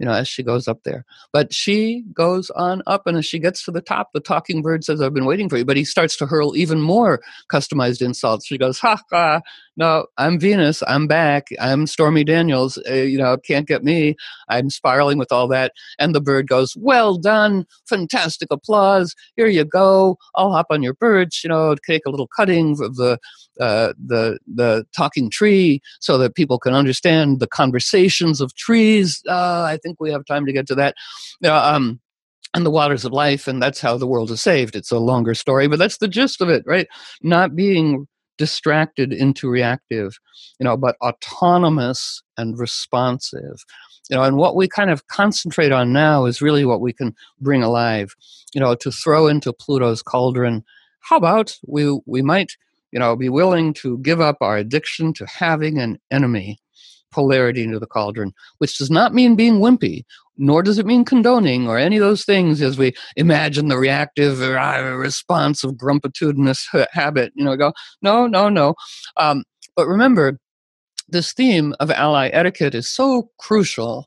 you know, as she goes up there. But she goes on up, and as she gets to the top, the talking bird says, I've been waiting for you. But he starts to hurl even more customized insults. She goes, ha ha, no, I'm Venus. I'm back. I'm Stormy Daniels. Uh, you know, can't get me. I'm spiraling with all that. And the bird goes, well done. Fantastic applause. Here you go. I'll hop on your perch, you know, take a little cutting of the uh, the the talking tree so that people can understand the conversations of trees. Uh, I think we have time to get to that. Uh, um, and the waters of life, and that's how the world is saved. It's a longer story, but that's the gist of it, right? Not being distracted into reactive, you know, but autonomous and responsive. You know, and what we kind of concentrate on now is really what we can bring alive, you know, to throw into Pluto's cauldron. How about we we might, you know, be willing to give up our addiction to having an enemy, polarity into the cauldron, which does not mean being wimpy, nor does it mean condoning or any of those things as we imagine the reactive uh, response of grumpitudinous habit. You know, go, no, no, no. Um, but remember, this theme of ally etiquette is so crucial.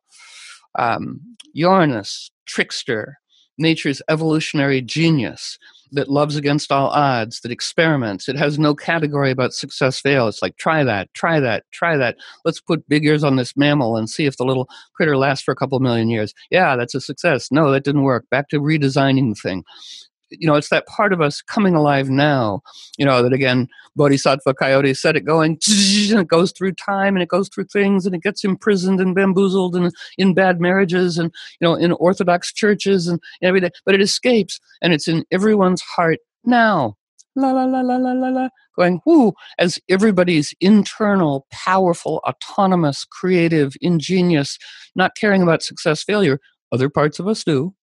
Um, Uranus, trickster, nature's evolutionary genius that loves against all odds, that experiments. It has no category about success fail. It's like, try that, try that, try that. Let's put big ears on this mammal and see if the little critter lasts for a couple million years. Yeah, that's a success. No, that didn't work. Back to redesigning the thing. You know, it's that part of us coming alive now, you know, that again, Bodhisattva Coyote said it going, and it goes through time and it goes through things and it gets imprisoned and bamboozled and in bad marriages and, you know, in Orthodox churches and everything, but it escapes and it's in everyone's heart now. La, la, la, la, la, la, la, going, whoo, as everybody's internal, powerful, autonomous, creative, ingenious, not caring about success, failure. Other parts of us do,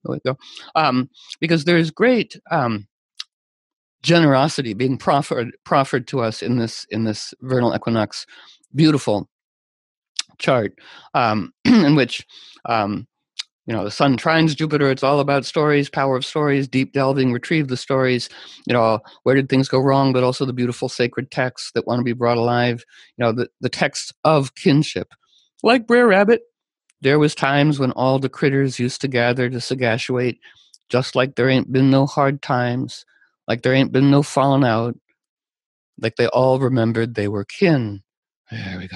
um, because there's great um, generosity being proffered proffered to us in this in this vernal equinox, beautiful chart um, in which um, you know the sun trines Jupiter. It's all about stories, power of stories, deep delving, retrieve the stories. You know, where did things go wrong? But also the beautiful sacred texts that want to be brought alive. You know, the the texts of kinship, like Brer Rabbit. There was times when all the critters used to gather to sagactuate, just like there ain't been no hard times, like there ain't been no falling out, like they all remembered they were kin. There we go.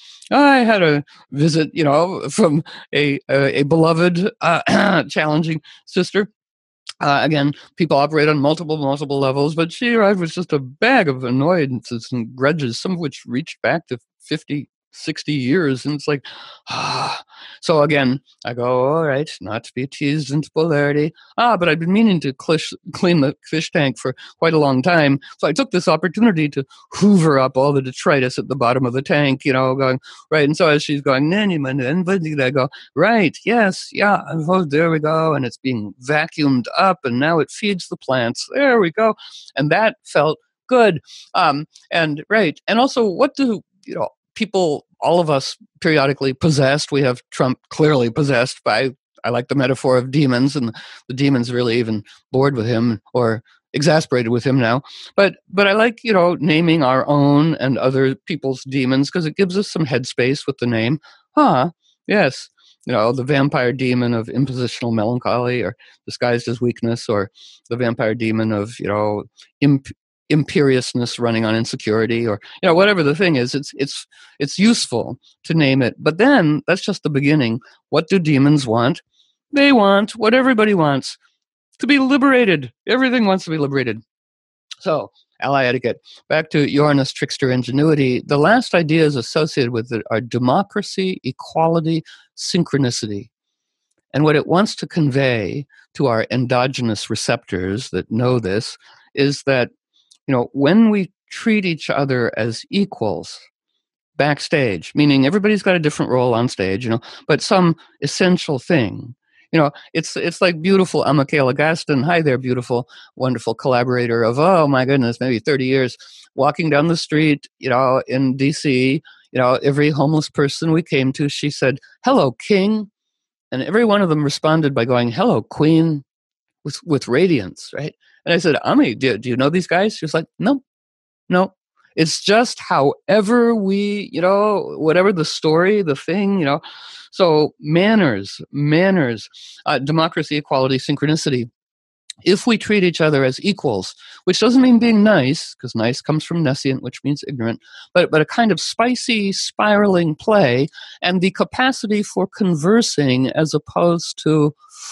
I had a visit, you know, from a a, a beloved, uh, challenging sister. Uh, again, people operate on multiple, multiple levels, but she arrived with just a bag of annoyances and grudges, some of which reached back to fifty, sixty years. And it's like, ah. So again, I go, all right, not to be teased into polarity. Ah, but I've been meaning to clish, clean the fish tank for quite a long time. So I took this opportunity to hoover up all the detritus at the bottom of the tank, you know, going, right. And so as she's going, nanny, man, and I go, right, yes, yeah, oh, there we go. And it's being vacuumed up and now it feeds the plants. There we go. And that felt good. Um, and right. And also, what do, you know, people, all of us periodically possessed. We have Trump clearly possessed by, I like the metaphor of demons, and the demons really even bored with him or exasperated with him now. But but I like, you know, naming our own and other people's demons because it gives us some headspace with the name. Huh, yes. You know, the vampire demon of impositional melancholy or disguised as weakness, or the vampire demon of, you know, imp- imperiousness running on insecurity, or, you know, whatever the thing is. It's it's it's useful to name it. But then that's just the beginning. What do demons want? They want what everybody wants, to be liberated. Everything wants to be liberated. So, ally etiquette. Back to Uranus, trickster, ingenuity. The last ideas associated with it are democracy, equality, synchronicity. And what it wants to convey to our endogenous receptors that know this is that, you know, when we treat each other as equals backstage, meaning everybody's got a different role on stage, you know, but some essential thing. You know, it's it's like beautiful. I'm Michaela Gaston. Hi there, beautiful, wonderful collaborator of, oh my goodness, maybe thirty years, walking down the street, you know, in D C, you know, every homeless person we came to, she said, hello, King. And every one of them responded by going, hello, Queen, with, with radiance, right? And I said, Ami, do, do you know these guys? She was like, no, no. It's just however we, you know, whatever the story, the thing, you know. So manners, manners, uh, democracy, equality, synchronicity. If we treat each other as equals, which doesn't mean being nice, because nice comes from nescient, which means ignorant, but, but a kind of spicy, spiraling play, and the capacity for conversing as opposed to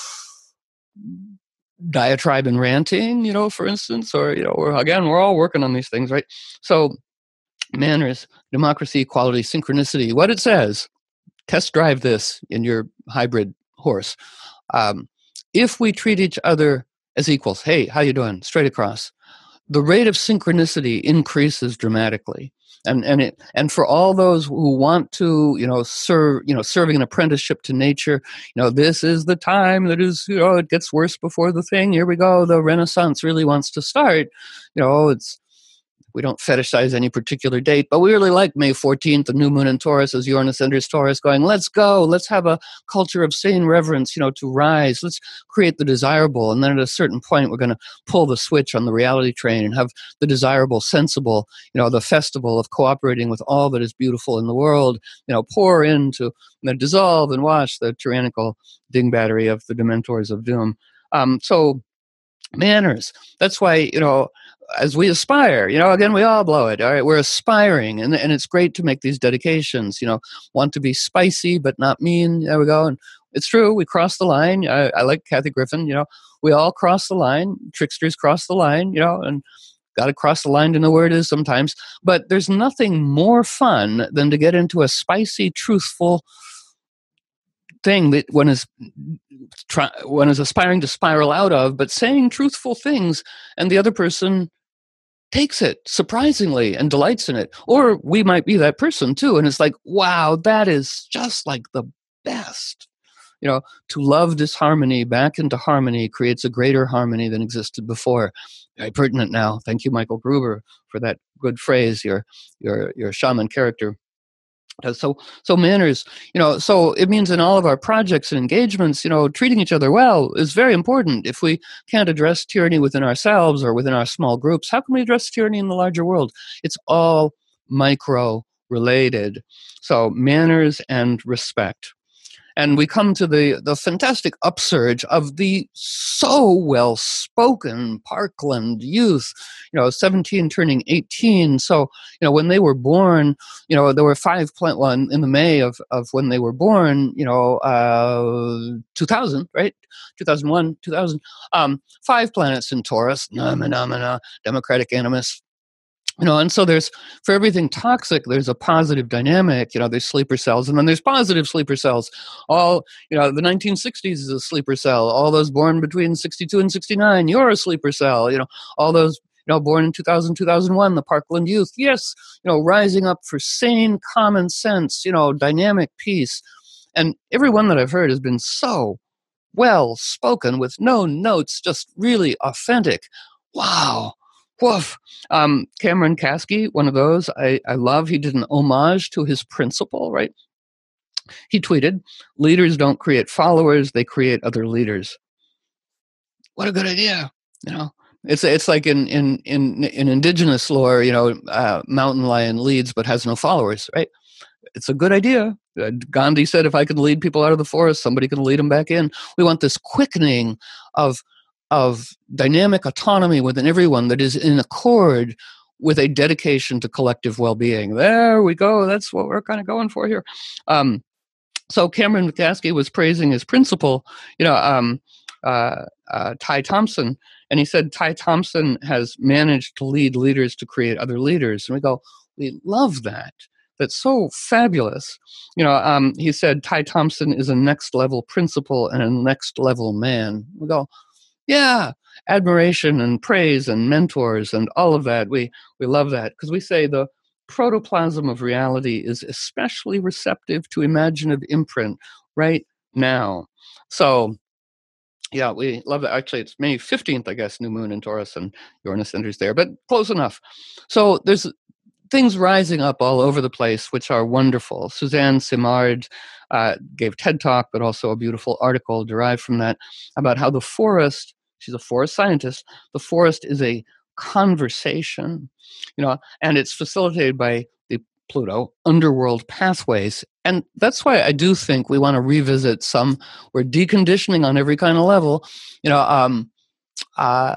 diatribe and ranting, you know, for instance, or, you know, or again, we're all working on these things, right? So manners, democracy, equality, synchronicity, what it says, test drive this in your hybrid horse. Um, if we treat each other as equals, hey, how you doing? Straight across. The rate of synchronicity increases dramatically. And and it and for all those who want to, you know, serve, you know, serving an apprenticeship to nature, you know, this is the time that is, you know, it gets worse before the thing. Here we go. The Renaissance really wants to start. You know, it's we don't fetishize any particular date, but we really like May fourteenth, the new moon in Taurus, as Uranus enters Taurus, going, let's go, let's have a culture of sane reverence, you know, to rise. Let's create the desirable. And then at a certain point, we're going to pull the switch on the reality train and have the desirable, sensible, you know, the festival of cooperating with all that is beautiful in the world, you know, pour into, you know, dissolve and wash the tyrannical ding battery of the Dementors of doom. Um, so manners. That's why, you know, as we aspire, you know, again, we all blow it. All right, we're aspiring, and and it's great to make these dedications. You know, want to be spicy but not mean. There we go. And it's true, we cross the line. I, I like Kathy Griffin. You know, we all cross the line. Tricksters cross the line. You know, and got to cross the line to know where it is sometimes. But there's nothing more fun than to get into a spicy, truthful thing that one is try, one is aspiring to spiral out of, but saying truthful things, and the other person takes it surprisingly and delights in it. Or we might be that person too, and it's like, wow, that is just like the best. You know, to love disharmony back into harmony creates a greater harmony than existed before. Very pertinent now. Thank you, Michael Gruber, for that good phrase. Your your your shaman character. Uh, so, so manners, you know, so it means in all of our projects and engagements, you know, treating each other well is very important. If we can't address tyranny within ourselves or within our small groups, how can we address tyranny in the larger world? It's all micro related. So manners and respect. And we come to the, the fantastic upsurge of the so well-spoken Parkland youth, you know, seventeen turning eighteen. So, you know, when they were born, you know, there were five, plant well, in the May of, of when they were born, you know, uh, two thousand, right? two thousand one, two thousand, um, five planets in Taurus, na-na-na-na, democratic animus. You know, and so there's, for everything toxic, there's a positive dynamic. You know, there's sleeper cells, and then there's positive sleeper cells. All, you know, the nineteen sixties is a sleeper cell. All those born between sixty-two and sixty-nine, you're a sleeper cell. You know, all those, you know, born in two thousand, two thousand one, the Parkland youth, yes, you know, rising up for sane, common sense, you know, dynamic peace. And everyone that I've heard has been so well spoken with no notes, just really authentic. Wow. Woof. Um, Cameron Kasky, one of those I, I love. He did an homage to his principle, right? He tweeted, leaders don't create followers, they create other leaders. What a good idea. You know, it's it's like in in in, in indigenous lore, you know, uh, mountain lion leads but has no followers, right? It's a good idea. Uh, Gandhi said, if I can lead people out of the forest, somebody can lead them back in. We want this quickening of of dynamic autonomy within everyone that is in accord with a dedication to collective well-being. There we go. That's what we're kind of going for here. Um, so Cameron McCaskey was praising his principal, you know, um, uh, uh, Ty Thompson, and he said Ty Thompson has managed to lead leaders to create other leaders. And we go, we love that. That's so fabulous. You know, um, he said Ty Thompson is a next-level principal and a next-level man. We go, yeah, admiration and praise and mentors and all of that. We we love that because we say the protoplasm of reality is especially receptive to imaginative imprint right now. So, yeah, we love that. Actually, it's May fifteenth, I guess, new moon in Taurus and Uranus enters there, but close enough. So there's things rising up all over the place, which are wonderful. Suzanne Simard uh, gave TED Talk, but also a beautiful article derived from that about how the forest, she's a forest scientist, the forest is a conversation, you know, and it's facilitated by the Pluto underworld pathways. And that's why I do think we want to revisit some. We're deconditioning on every kind of level. You know, um, uh,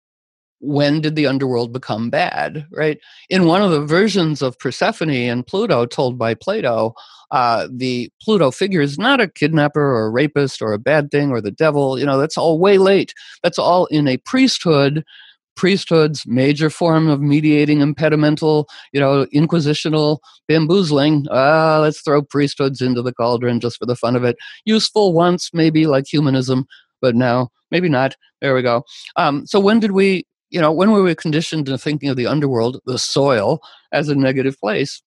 when did the underworld become bad, right? In one of the versions of Persephone and Pluto told by Plato, uh, the Pluto figure is not a kidnapper or a rapist or a bad thing or the devil. You know, that's all way late. That's all in a priesthood. Priesthood's major form of mediating impedimental, you know, inquisitional bamboozling. Uh, let's throw priesthoods into the cauldron just for the fun of it. Useful once, maybe, like humanism, but now, maybe not. There we go. Um, so when did we, you know, when were we conditioned to thinking of the underworld, the soil, as a negative place?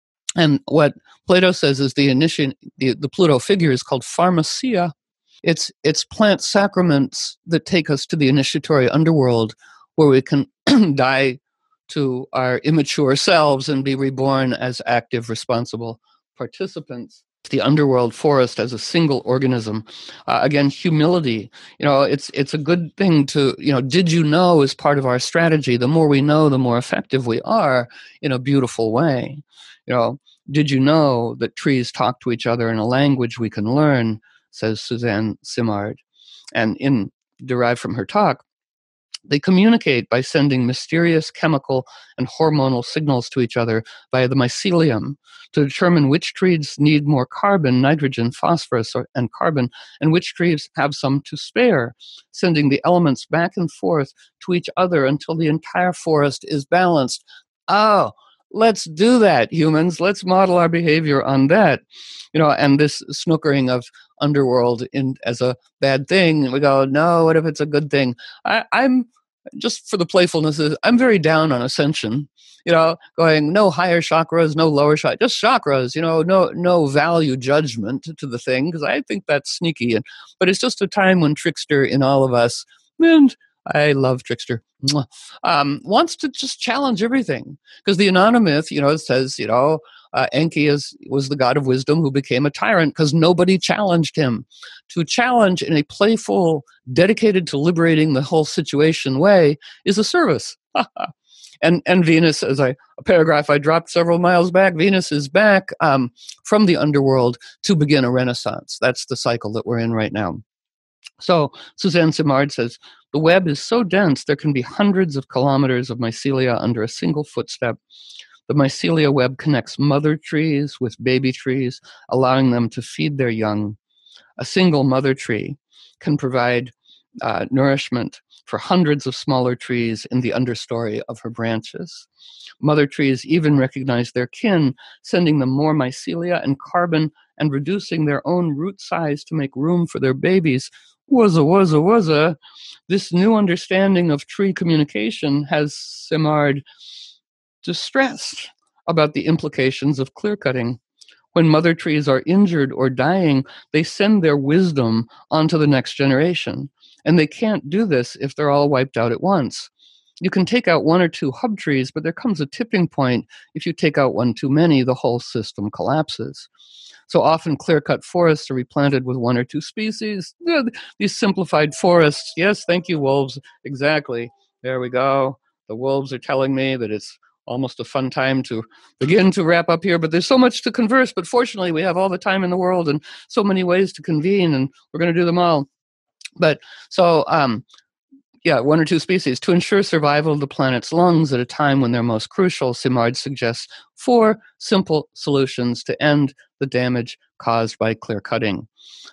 And what Plato says is the initiation, the, the Pluto figure is called pharmacia. It's it's plant sacraments that take us to the initiatory underworld, where we can die to our immature selves and be reborn as active, responsible participants. The underworld forest as a single organism. Uh, again, humility. You know, it's it's a good thing to, you know, did you know is part of our strategy. The more we know, the more effective we are in a beautiful way. You know, did you know that trees talk to each other in a language we can learn, says Suzanne Simard. And in derived from her talk, they communicate by sending mysterious chemical and hormonal signals to each other via the mycelium to determine which trees need more carbon, nitrogen, phosphorus, or, and carbon, and which trees have some to spare, sending the elements back and forth to each other until the entire forest is balanced. Oh, let's do that, humans. Let's model our behavior on that. You know, and this snookering of underworld in as a bad thing, we go, no, what if it's a good thing? I, I'm just for the playfulness, I'm very down on ascension, you know, going no higher chakras, no lower chakras, just chakras, you know, no no value judgment to the thing, because I think that's sneaky. And but it's just a time when Trickster in all of us, and I love Trickster, um, wants to just challenge everything. Because the Anonymous, you know, it says, you know, uh, Enki is, was the god of wisdom who became a tyrant because nobody challenged him. To challenge in a playful, dedicated to liberating the whole situation way is a service. and and Venus, as I a paragraph I dropped several miles back, Venus is back um, from the underworld to begin a renaissance. That's the cycle that we're in right now. So Suzanne Simard says, the web is so dense there can be hundreds of kilometers of mycelia under a single footstep. The mycelia web connects mother trees with baby trees, allowing them to feed their young. A single mother tree can provide uh, nourishment for hundreds of smaller trees in the understory of her branches. Mother trees even recognize their kin, sending them more mycelia and carbon and reducing their own root size to make room for their babies. Wuzza, wuzza, wuzza. This new understanding of tree communication has Simard distressed about the implications of clear-cutting. When mother trees are injured or dying, they send their wisdom onto the next generation. And they can't do this if they're all wiped out at once. You can take out one or two hub trees, but there comes a tipping point. If you take out one too many, the whole system collapses. So often clear-cut forests are replanted with one or two species. These simplified forests, yes, thank you, wolves, exactly. There we go. The wolves are telling me that it's almost a fun time to begin to wrap up here, but there's so much to converse, but fortunately we have all the time in the world and so many ways to convene, and we're going to do them all. But so, um, yeah, one or two species. To ensure survival of the planet's lungs at a time when they're most crucial, Simard suggests four simple solutions to end the damage caused by clear cutting.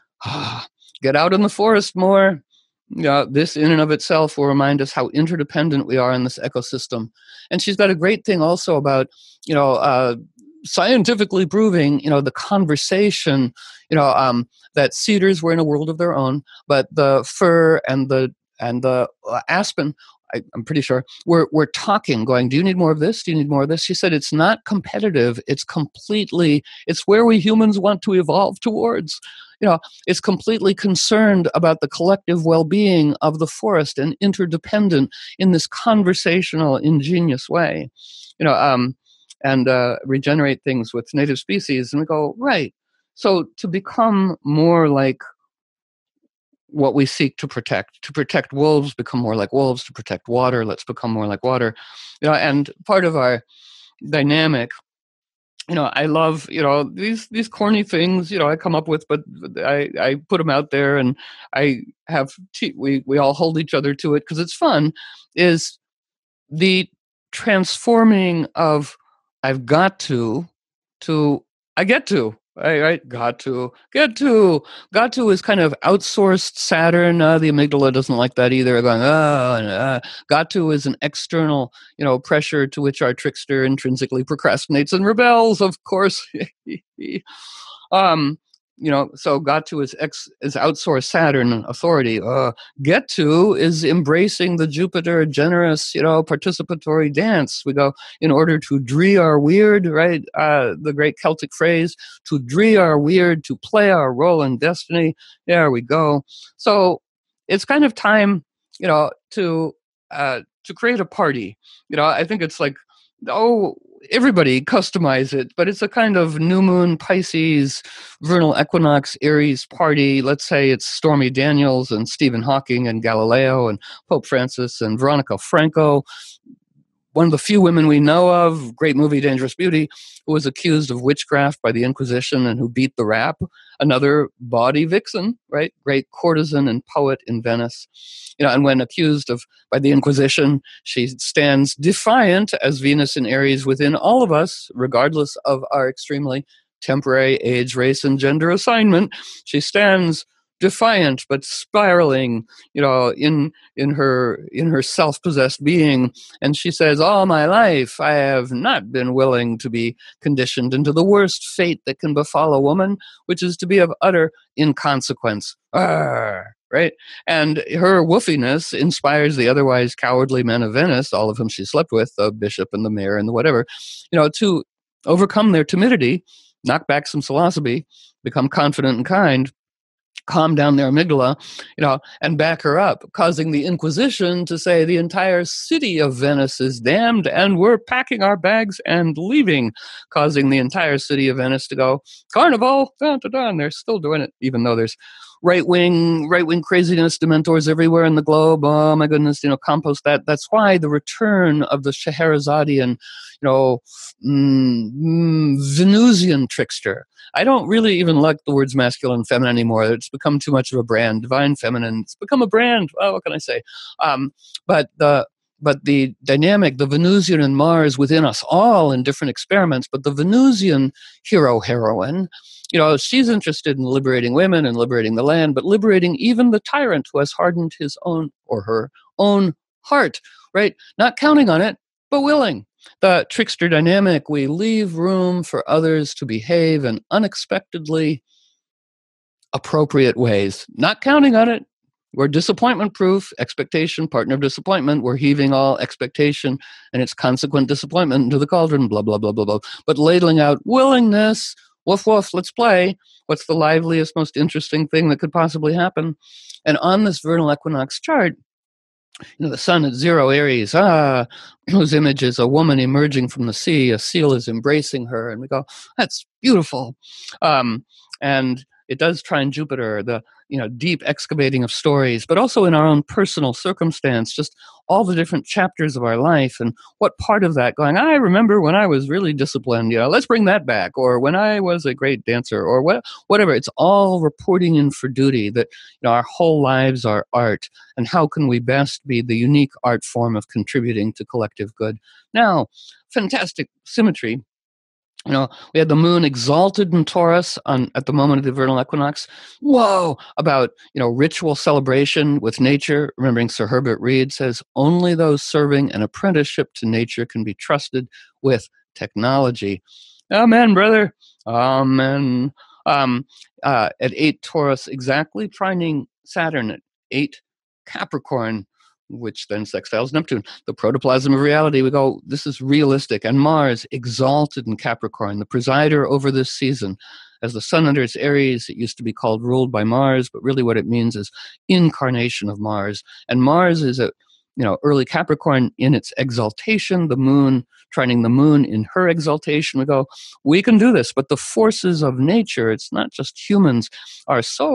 Get out in the forest more. Yeah, this in and of itself will remind us how interdependent we are in this ecosystem. And she's got a great thing also about, you know, uh, scientifically proving, you know, the conversation, you know, um, that cedars were in a world of their own, but the fir and the and the uh, aspen, I, I'm pretty sure, we're, we're talking, going, do you need more of this? Do you need more of this? She said it's not competitive. It's completely, it's where we humans want to evolve towards. You know, it's completely concerned about the collective well-being of the forest and interdependent in this conversational, ingenious way. You know, um, and uh, regenerate things with native species. And we go, right. So to become more like what we seek to protect. To protect wolves, become more like wolves. To protect water, let's become more like water. You know, and part of our dynamic, you know, I love, you know, these these corny things, you know, I come up with, but I, I put them out there, and I have, te- we, we all hold each other to it because it's fun, is the transforming of I've got to, to I get to. I, I got to get to got to is kind of outsourced Saturn. Uh, the amygdala doesn't like that either. Going, oh, and, uh, got to is an external, you know, pressure to which our trickster intrinsically procrastinates and rebels. Of course, um, you know, so got to is ex is outsourced Saturn authority. Uh, get to is embracing the Jupiter generous, you know, participatory dance. We go, in order to dree our weird, right? Uh, the great Celtic phrase, to dree our weird, to play our role in destiny. There we go. So it's kind of time, you know, to uh, to create a party. You know, I think it's like, oh, everybody customize it, but it's a kind of new moon Pisces, vernal equinox Aries party. Let's say it's Stormy Daniels and Stephen Hawking and Galileo and Pope Francis and Veronica Franco. One of the few women we know of, great movie Dangerous Beauty, who was accused of witchcraft by the Inquisition and who beat the rap. Another bawdy vixen, right? Great courtesan and poet in Venice. You know, and when accused of by the Inquisition, she stands defiant as Venus in Aries within all of us, regardless of our extremely temporary age, race, and gender assignment. She stands defiant but spiraling, you know, in in her in her self-possessed being, and she says, all my life I have not been willing to be conditioned into the worst fate that can befall a woman, which is to be of utter inconsequence. Arr, right? And her woofiness inspires the otherwise cowardly men of Venice, all of whom she slept with, the bishop and the mayor and the whatever, you know, to overcome their timidity, knock back some philosophy, become confident and kind, calm down their amygdala, you know, and back her up, causing the Inquisition to say the entire city of Venice is damned and we're packing our bags and leaving, causing the entire city of Venice to go, Carnival, da, da, da, and they're still doing it, even though there's right-wing, right-wing craziness, dementors everywhere in the globe. Oh my goodness, you know, compost that. That's why the return of the Scheherazadian, you know, mm, mm, Venusian trickster. I don't really even like the words masculine and feminine anymore. It's become too much of a brand. Divine feminine, it's become a brand. Well, what can I say? Um, but the but the dynamic, the Venusian and Mars within us all in different experiments, but the Venusian hero heroine, you know, she's interested in liberating women and liberating the land, but liberating even the tyrant who has hardened his own or her own heart, right? Not counting on it, but willing. The trickster dynamic, we leave room for others to behave in unexpectedly appropriate ways, not counting on it. We're disappointment proof, expectation, partner of disappointment. We're heaving all expectation and its consequent disappointment into the cauldron, blah, blah, blah, blah, blah. But ladling out willingness, woof, woof, let's play. What's the liveliest, most interesting thing that could possibly happen? And on this vernal equinox chart, you know, the sun at zero Aries, ah, whose image is a woman emerging from the sea, a seal is embracing her, and we go, that's beautiful. Um, and it does trine Jupiter, the, you know, deep excavating of stories, but also in our own personal circumstance, just all the different chapters of our life and what part of that going, I remember when I was really disciplined, you know, let's bring that back, or when I was a great dancer, or what, whatever. It's all reporting in for duty that, you know, our whole lives are art, and how can we best be the unique art form of contributing to collective good? Now, fantastic symmetry. You know, we had the moon exalted in Taurus on at the moment of the vernal equinox. Whoa! About, you know, ritual celebration with nature. Remembering Sir Herbert Reed says, only those serving an apprenticeship to nature can be trusted with technology. Amen, brother. Amen. Um, uh, at eight Taurus exactly, trining Saturn at eight Capricorn, which then sextiles Neptune, the protoplasm of reality. We go, this is realistic. And Mars, exalted in Capricorn, the presider over this season. As the sun under its Aries, it used to be called ruled by Mars, but really what it means is incarnation of Mars. And Mars is a, you know, early Capricorn in its exaltation, the moon, trining the moon in her exaltation. We go, we can do this. But the forces of nature, it's not just humans, are so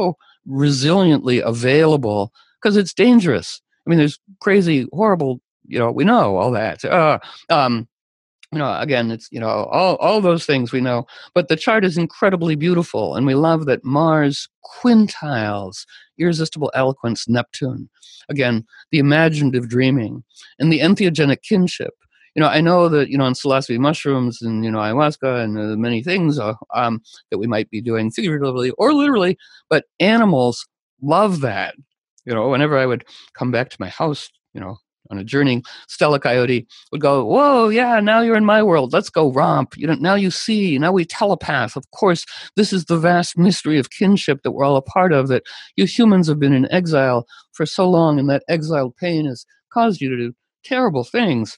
resiliently available because it's dangerous. I mean, there's crazy, horrible, you know, we know all that. Uh, um, you know, again, it's, you know, all, all those things we know, but the chart is incredibly beautiful. And we love that Mars quintiles, irresistible eloquence, Neptune. Again, the imaginative dreaming and the entheogenic kinship. You know, I know that, you know, on psilocybe mushrooms and, you know, ayahuasca and uh, many things uh, um, that we might be doing figuratively or literally, but animals love that. You know, whenever I would come back to my house, you know, on a journey, Stella Coyote would go, whoa, yeah, now you're in my world. Let's go romp. You know, now you see, now we telepath. Of course, this is the vast mystery of kinship that we're all a part of, that you humans have been in exile for so long, and that exiled pain has caused you to do terrible things.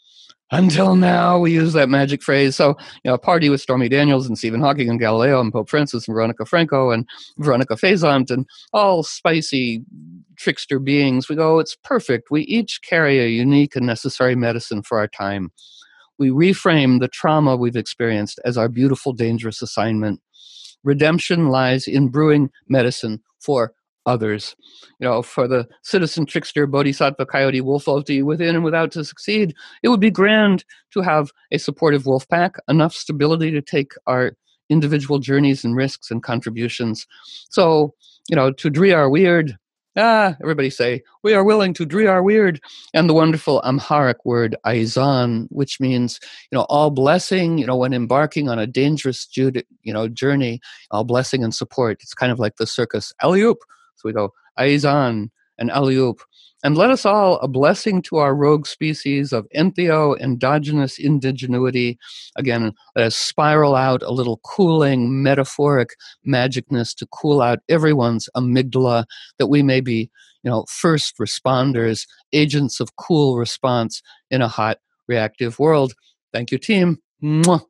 Until now, we use that magic phrase. So, you know, a party with Stormy Daniels and Stephen Hawking and Galileo and Pope Francis and Veronica Franco and Veronica Faisant and all spicy trickster beings. We go, it's perfect. We each carry a unique and necessary medicine for our time. We reframe the trauma we've experienced as our beautiful, dangerous assignment. Redemption lies in brewing medicine for others. You know, for the citizen trickster, bodhisattva, coyote, wolf, within and without to succeed, it would be grand to have a supportive wolf pack, enough stability to take our individual journeys and risks and contributions. So, you know, to dree our weird, ah, everybody say, we are willing to dree our weird, and the wonderful Amharic word aizan, which means, you know, all blessing, you know, when embarking on a dangerous, you know, journey, all blessing and support. It's kind of like the circus alley-oop. So we go, aizan and alley-oop. And let us all a blessing to our rogue species of entheo, endogenous indigenuity. Again, let us spiral out a little cooling, metaphoric magicness to cool out everyone's amygdala, that we may be, you know, first responders, agents of cool response in a hot, reactive world. Thank you, team. Mwah.